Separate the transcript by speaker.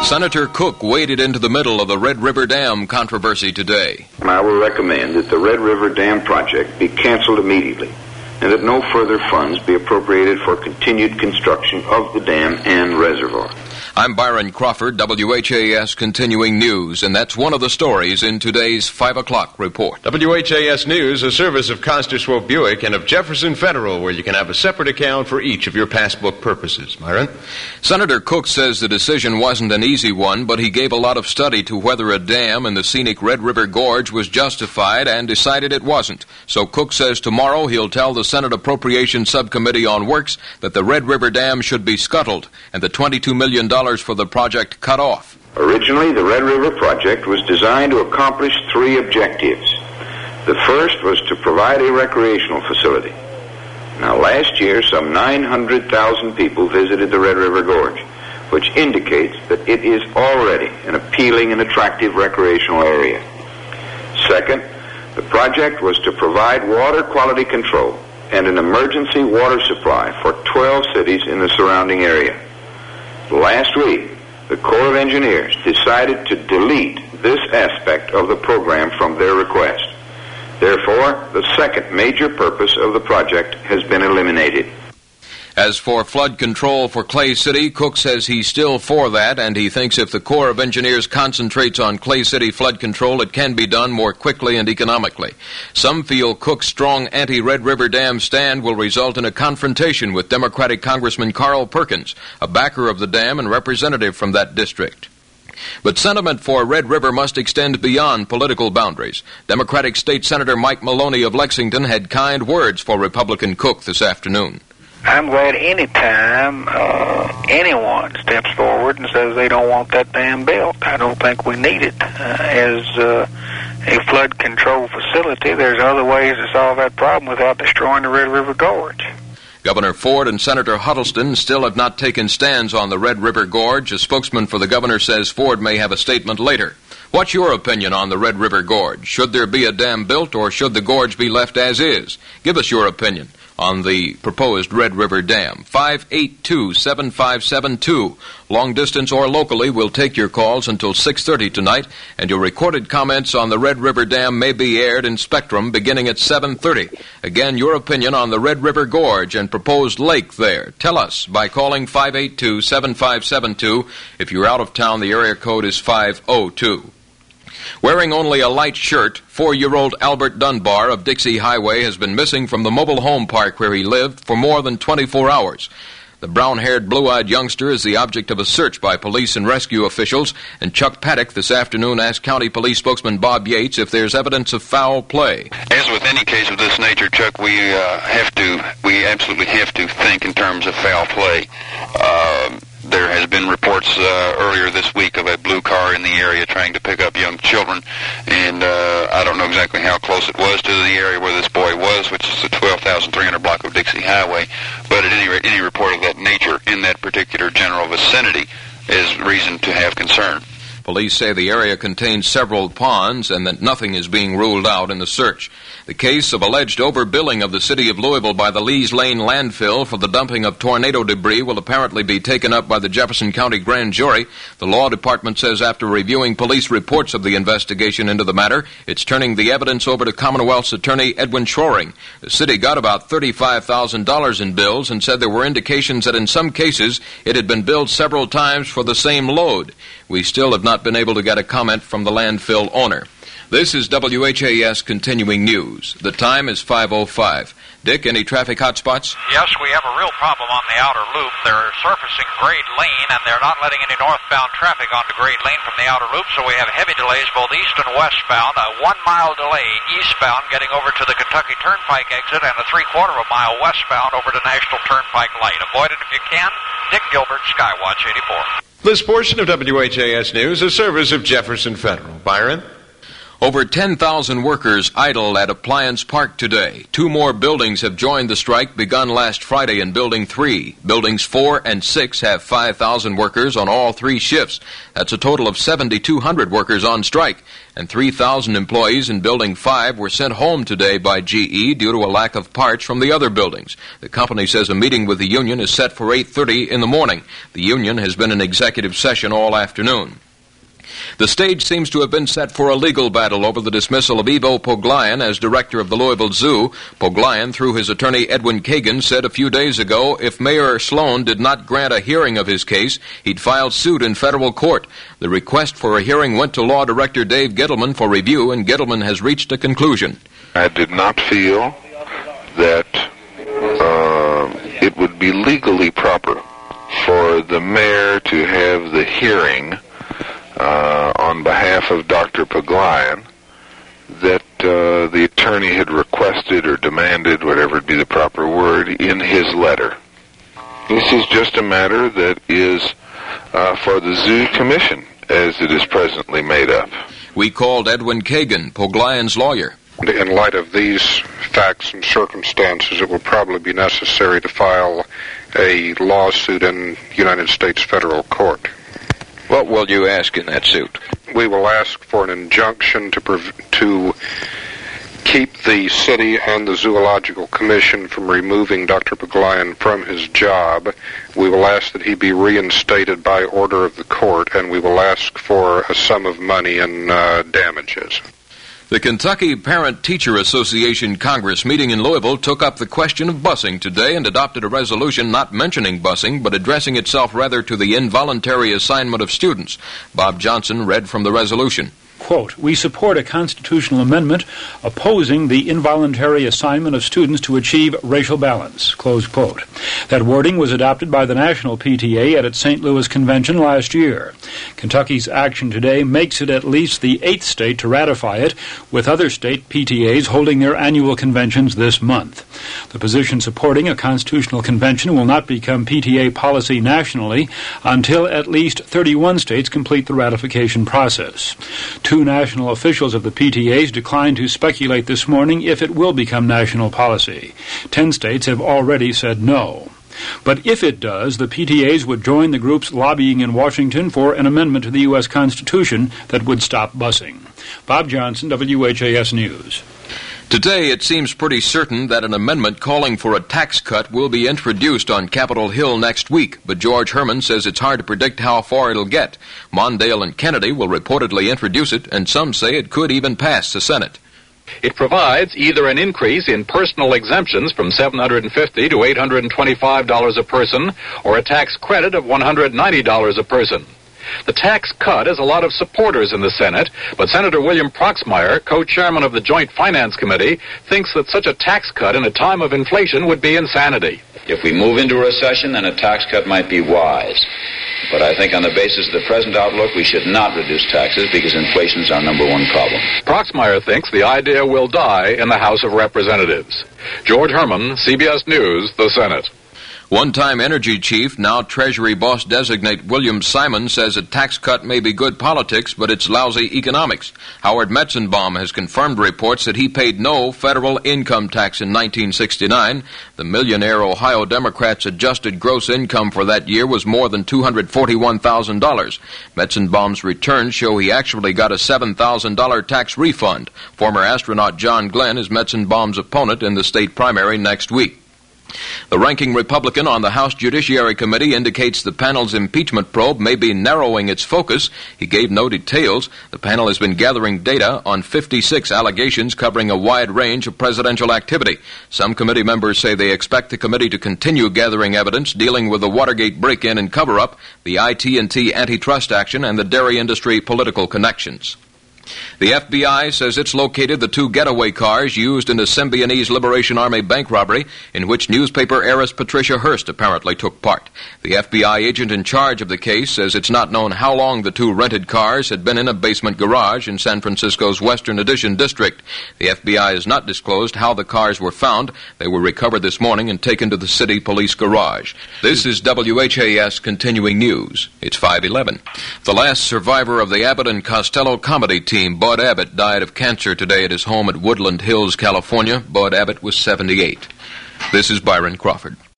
Speaker 1: Senator Cook waded into the middle of the Red River Dam controversy today.
Speaker 2: I will recommend that the Red River Dam project be canceled immediately and that no further funds be appropriated for continued construction of the dam and reservoir.
Speaker 1: I'm Byron Crawford, WHAS Continuing News, and that's one of the stories in today's 5 o'clock report.
Speaker 3: WHAS News, a service of Coster-Swope Buick and of Jefferson Federal, where you can have a separate account for each of your passbook purposes. Myron?
Speaker 1: Senator Cook says the decision wasn't an easy one, but he gave a lot of study to whether a dam in the scenic Red River Gorge was justified and decided it wasn't. So Cook says tomorrow he'll tell the Senate Appropriations Subcommittee on Works that the Red River Dam should be scuttled and the $22 million for the project cut off.
Speaker 2: Originally, the Red River project was designed to accomplish three objectives. The first was to provide a recreational facility. Now, last year, some 900,000 people visited the Red River Gorge, which indicates that it is already an appealing and attractive recreational area. Second, the project was to provide water quality control and an emergency water supply for 12 cities in the surrounding area. Last week, the Corps of Engineers decided to delete this aspect of the program from their request. Therefore, the second major purpose of the project has been eliminated.
Speaker 1: As for flood control for Clay City, Cook says he's still for that, and he thinks if the Corps of Engineers concentrates on Clay City flood control, it can be done more quickly and economically. Some feel Cook's strong anti-Red River Dam stand will result in a confrontation with Democratic Congressman Carl Perkins, a backer of the dam and representative from that district. But sentiment for Red River must extend beyond political boundaries. Democratic State Senator Mike Maloney of Lexington had kind words for Republican Cook this afternoon.
Speaker 4: I'm glad any time anyone steps forward and says they don't want that dam built. I don't think we need it as a flood control facility. There's other ways to solve that problem without destroying the Red River Gorge.
Speaker 1: Governor Ford and Senator Huddleston still have not taken stands on the Red River Gorge. A spokesman for the governor says Ford may have a statement later. What's your opinion on the Red River Gorge? Should there be a dam built or should the gorge be left as is? Give us your opinion on the proposed Red River Dam. 582-7572. Long distance or locally, we'll take your calls until 6:30 tonight, and your recorded comments on the Red River Dam may be aired in Spectrum beginning at 7:30. Again, your opinion on the Red River Gorge and proposed lake there. Tell us by calling 582-7572. If you're out of town, the area code is 502. Wearing only a light shirt, 4-year-old Albert Dunbar of Dixie Highway has been missing from the mobile home park where he lived for more than 24 hours. The brown-haired, blue-eyed youngster is the object of a search by police and rescue officials, and Chuck Paddock this afternoon asked County Police spokesman Bob Yates if there's evidence of foul play.
Speaker 5: As with any case of this nature, Chuck, we absolutely have to think in terms of foul play. There has been reports earlier this week of a blue car in the area trying to pick up young children, and I don't know exactly how close it was to the area where this boy was, which is the 12,300 block of Dixie Highway, but at any rate, any report of that nature in that particular general vicinity is reason to have concern.
Speaker 1: Police say the area contains several ponds and that nothing is being ruled out in the search. The case of alleged overbilling of the city of Louisville by the Lees Lane landfill for the dumping of tornado debris will apparently be taken up by the Jefferson County Grand Jury. The law department says after reviewing police reports of the investigation into the matter, it's turning the evidence over to Commonwealth's attorney Edwin Schroering. The city got about $35,000 in bills and said there were indications that in some cases it had been billed several times for the same load. We still have not been able to get a comment from the landfill owner. This is WHAS Continuing News. The time is 5:05. Dick, any traffic hotspots?
Speaker 6: Yes, we have a real problem on the outer loop. They're surfacing Grade Lane, and they're not letting any northbound traffic onto Grade Lane from the outer loop, so we have heavy delays both east and westbound. A 1-mile delay eastbound getting over to the Kentucky Turnpike exit, and a 3/4 of a mile westbound over to National Turnpike Light. Avoid it if you can. Dick Gilbert, Skywatch 84.
Speaker 3: This portion of WHAS News is a service of Jefferson Federal. Byron?
Speaker 1: Over 10,000 workers idle at Appliance Park today. 2 more buildings have joined the strike begun last Friday in Building 3. Buildings 4 and 6 have 5,000 workers on all 3 shifts. That's a total of 7,200 workers on strike. And 3,000 employees in Building 5 were sent home today by GE due to a lack of parts from the other buildings. The company says a meeting with the union is set for 8:30 in the morning. The union has been in executive session all afternoon. The stage seems to have been set for a legal battle over the dismissal of Ivo Poglayan as director of the Louisville Zoo. Poglayan, through his attorney Edwin Kagan, said a few days ago if Mayor Sloan did not grant a hearing of his case, he'd file suit in federal court. The request for a hearing went to law director Dave Gittleman for review, and Gittleman has reached a conclusion.
Speaker 7: I did not feel that it would be legally proper for the mayor to have the hearing on behalf of Dr. Poglayan that the attorney had requested or demanded, whatever would be the proper word, in his letter. This is just a matter that is for the Zoo Commission, as it is presently made up.
Speaker 1: We called Edwin Kagan, Poglayan's lawyer.
Speaker 8: In light of these facts and circumstances, it will probably be necessary to file a lawsuit in United States federal court.
Speaker 9: What will you ask in that suit?
Speaker 8: We will ask for an injunction to keep the city and the Zoological Commission from removing Dr. Poglayan from his job. We will ask that he be reinstated by order of the court, and we will ask for a sum of money in damages.
Speaker 1: The Kentucky Parent-Teacher Association Congress meeting in Louisville took up the question of busing today and adopted a resolution not mentioning busing, but addressing itself rather to the involuntary assignment of students. Bob Johnson read from the resolution.
Speaker 10: Quote, we support a constitutional amendment opposing the involuntary assignment of students to achieve racial balance, close quote. That wording was adopted by the National PTA at its St. Louis convention last year. Kentucky's action today makes it at least the 8th state to ratify it, with other state PTAs holding their annual conventions this month. The position supporting a constitutional convention will not become PTA policy nationally until at least 31 states complete the ratification process. 2 national officials of the PTAs declined to speculate this morning if it will become national policy. 10 states have already said no. But if it does, the PTAs would join the groups lobbying in Washington for an amendment to the U.S. Constitution that would stop busing. Bob Johnson, WHAS News.
Speaker 1: Today, it seems pretty certain that an amendment calling for a tax cut will be introduced on Capitol Hill next week, but George Herman says it's hard to predict how far it'll get. Mondale and Kennedy will reportedly introduce it, and some say it could even pass the Senate.
Speaker 11: It provides either an increase in personal exemptions from $750 to $825 a person, or a tax credit of $190 a person. The tax cut has a lot of supporters in the Senate, but Senator William Proxmire, co-chairman of the Joint Finance Committee, thinks that such a tax cut in a time of inflation would be insanity.
Speaker 12: If we move into a recession, then a tax cut might be wise. But I think on the basis of the present outlook, we should not reduce taxes because inflation is our number one problem.
Speaker 11: Proxmire thinks the idea will die in the House of Representatives. George Herman, CBS News, the Senate.
Speaker 1: One-time energy chief, now Treasury boss designate William Simon says a tax cut may be good politics, but it's lousy economics. Howard Metzenbaum has confirmed reports that he paid no federal income tax in 1969. The millionaire Ohio Democrat's adjusted gross income for that year was more than $241,000. Metzenbaum's returns show he actually got a $7,000 tax refund. Former astronaut John Glenn is Metzenbaum's opponent in the state primary next week. The ranking Republican on the House Judiciary Committee indicates the panel's impeachment probe may be narrowing its focus. He gave no details. The panel has been gathering data on 56 allegations covering a wide range of presidential activity. Some committee members say they expect the committee to continue gathering evidence dealing with the Watergate break-in and cover-up, the IT&T antitrust action, and the dairy industry political connections. The FBI says it's located the 2 getaway cars used in the Symbionese Liberation Army bank robbery in which newspaper heiress Patricia Hearst apparently took part. The FBI agent in charge of the case says it's not known how long the 2 rented cars had been in a basement garage in San Francisco's Western Addition district. The FBI has not disclosed how the cars were found. They were recovered this morning and taken to the city police garage. This is WHAS Continuing News. It's 5:11. The last survivor of the Abbott and Costello comedy team team, Bud Abbott, died of cancer today at his home at Woodland Hills, California. Bud Abbott was 78. This is Byron Crawford.